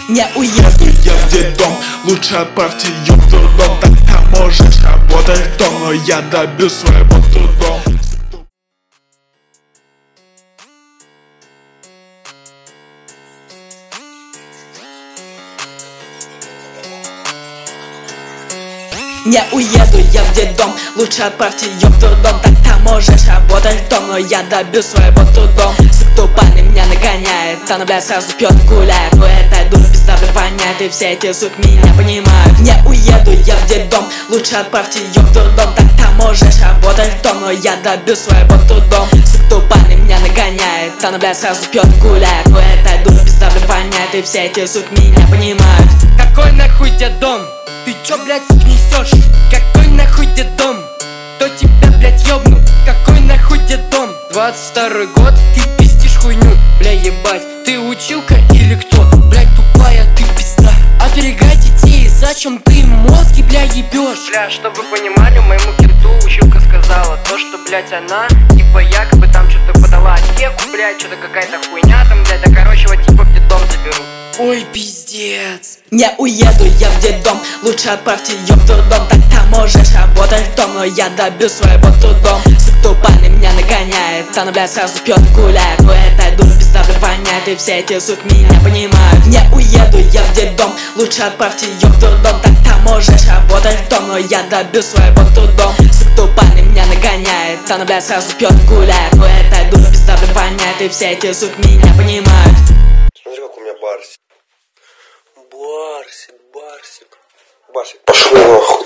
Не уеду я в детдом, лучше отправьте ее в дурдом. Тогда можешь работать дом, но я добьюсь своего трудом. Не уеду я в детдом, лучше отправьте ее в дурдом. Тогда можешь работать дом, но я добьюсь своего трудом. Сектупальный меня нагоняет, она, блядь, сразу пьет и гуляет. Но эта дура пизда, блядь, воняет, и все эти суки меня понимают. Не уеду я в детдом, лучше отправьте ее в дурдом. Тогда можешь работать дом, но я добьюсь своего трудом. Сектупальный меня нагоняет, она, блядь, сразу пьет и гуляет. Но эта дура пизда, блядь, воняет, и все эти суки меня понимают. Какой нахуй детдом? Ты чё, блядь, несёшь? Какой нахуй детдом? Кто тебя, блядь, ёбнул? Какой нахуй детдом? 22-й год, ты пиздишь хуйню, бля, ебать. Ты училка или кто? Блядь, тупая ты пизда. Оберегай детей, зачем ты им мозги, бля, ебёшь? Бля, чтобы вы понимали, моему кенту училка сказала то, что, блядь, она, типа, якобы там что-то подала кеку, блядь, что-то какая-то хуйня там, блядь, да, короче, вот, типа, в детдом заберу. Ой, пиздец. Не уеду я в детдом, лучше отправьте ее в дурдом. Тогда можешь работать дом, но я добьюсь своего трудом. Сектупальный меня нагоняет, она, блядь, сразу пьет и гуляет. Но эта дура пизда, блядь, воняет, и все эти суки меня понимают. Не уеду я в детдом, лучше отправьте ее в дурдом. Тогда можешь работать дом, но я добьюсь своего трудом. Сектупальный меня нагоняет, она, блядь, сразу пьет и гуляет. Но эта дура пизда, блядь, воняет, и все эти суки меня понимают. Смотри, как у меня барсик. Барсик. Барсик, пошел нахуй.